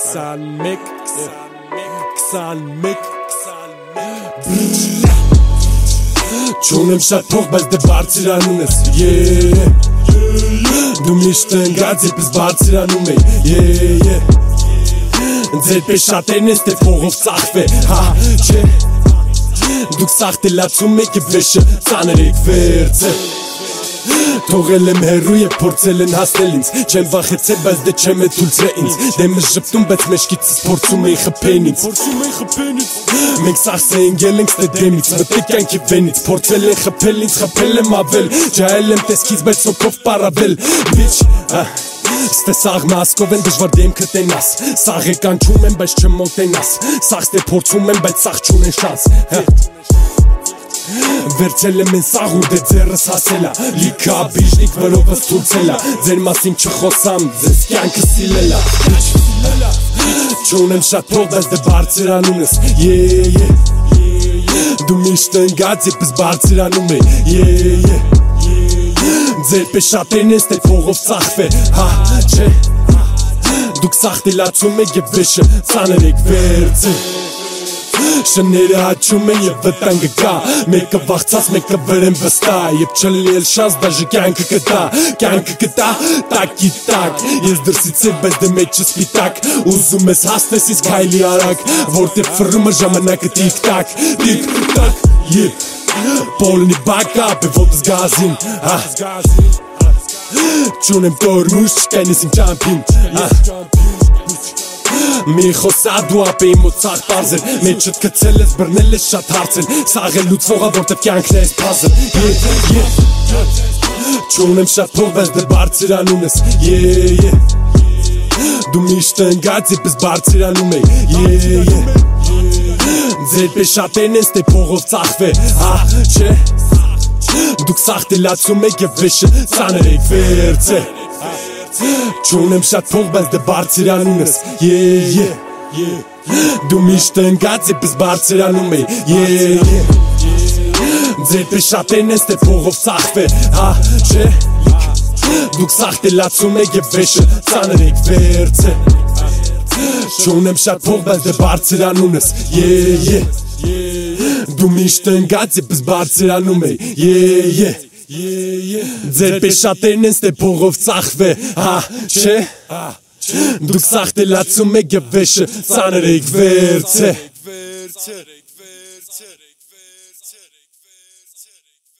Չունեմ շատ փող, բայց դե բարձրանում ես, Դու միշտ ընկած եպես բարձրանում էի, Ձեր պես շատերն ես, թե փողով ծախվե, հա, չէ Դուք սաղթելացում եք և վեշը ծանր եք վերցե Թողել եմ հեռու և փորձել են հասնել ինձ Չեմ վախեցել, բայց դե չեմ է թույլցրե ինձ Դեմս ժպտում, բայց մեջքիցս փորձում էի խփեն ինձ Մենք սաղս էինք ելենք ստե դեմից Մտեք կյանքի վենից Փորձել են խփել ինձ, խփել եմ ավել Ջահել եմ տեսքից, բայց սոքով պարավել Բիչ, Ստե սաղ մասկով են դժվար դեմքը տենաս Սաղ է կանչում են, բայց չմոտենաս Սաղ ստե փորձում են, բայց սաղ չունեն շանս Վերցել եմ են սաղ ու դե ձերս հասելա Լիքա բիժնիկ վրովս թուլցելա Ձեր մասին չխոսամ, ձեզ կյանքը սիլելա Չունեմ շատ փող, բայց դե բարձրանում ես, Դու միշտ ընկած եպես բարձրանում էի, Ձեր պես շատերն ես, թե փողով ծախվե, հա, չէ Դուք սաղթելացում եք և վեշը ծանր եք վերցե Շները հաչում են և վտանգը կա Մեկը վախցած, մեկը վրեմ վստա Եվ չլի էլ շանս, դաժը կյանքը կտա Կյանքը կտա, տակի տակ Ես դրսից է, բայց դե մեջը սպիտակ Ուզում ես հասնես, իսկ հայլի արագ Որտև ֆռումը ժամանակը տիկ-տակ Տիկ-տակ, Բոլնի բակապ է ոտս գազին Չունեմ տորմուշ, չկայն ես իմ ճամպին Մի խոսա դու ապ էի մոտ սաղ պարզել Մեջըտ կծել ես, բրնել ես շատ հարցել Սաղ է լուծվողա, որտև կյանքն է ես պազել Չունեմ շատ փող, բայց դե բարձրանում ես, Դու միշտ ընկած եպես բարձրանում էի, Ձեր պես շատերն ես, թե փողով ծախվե, հա, չէ Դուք սաղթելացում եք և վեշը ծանր եք վերցե Չունեմ շատ փող, բայց դե բարձրանում ես, Դու միշտ ընկած եպես բարձրանում էի, Ձեր պես շատերն ես, թե փողով ծախվե, հա, չէ Դուք սաղթելացում եք և վեշը ծանր եք վերցե Չունեմ շատ փող, բայց դե բարձրանում ես, Դու միշտ ընկած եպես բարձրանում էի, Ձեր պես շատերն ես, թե փողով ծախվե, հա, չէ Դուք սաղթելացում եք և վեշը ծանր եք վերցե